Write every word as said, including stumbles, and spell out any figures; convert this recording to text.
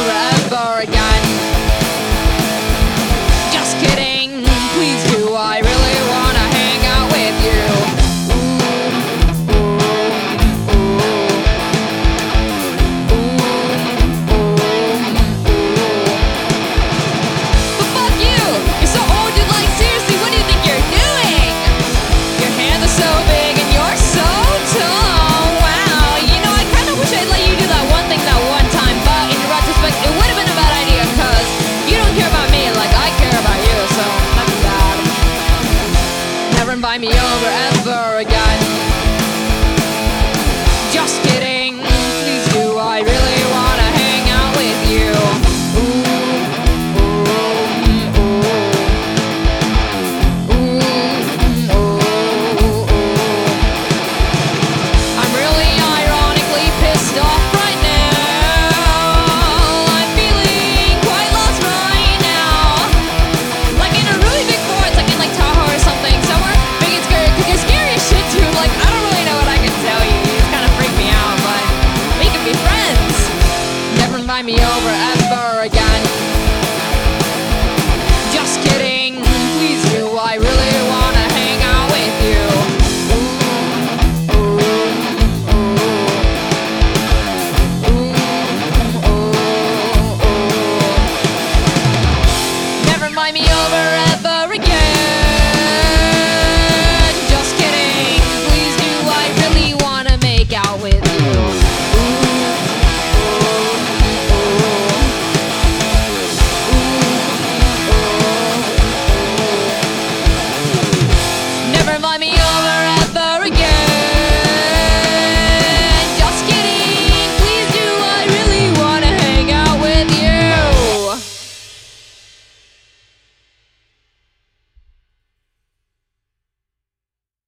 over ever again. Just kidding, please do, I really wanna hang out with you. Ooh, ooh, ooh, ooh, ooh, ooh. But fuck you, you're so old, dude, like seriously, what do you think you're doing? Your hands are so big and you're so tall, wow. You know, I kinda wish I'd let you do that one thing that one time, but in retrospect, it would've been a bad idea, cause you don't care about me like I care about you, so that's bad. Never invite me over ever again. Just kidding, please do, I really wanna hang out with you. Ooh, ooh, ooh, ooh, ooh, ooh. I'm really ironically pissed off right now. I'm feeling quite lost right now. Like in a really big forest, like in like Tahoe or something, somewhere big and scary. Cause you're scary as shit, dude. Like I don't really know what I can tell you. You just kind of freak me out, but we can be friends. Never invite me over ever again.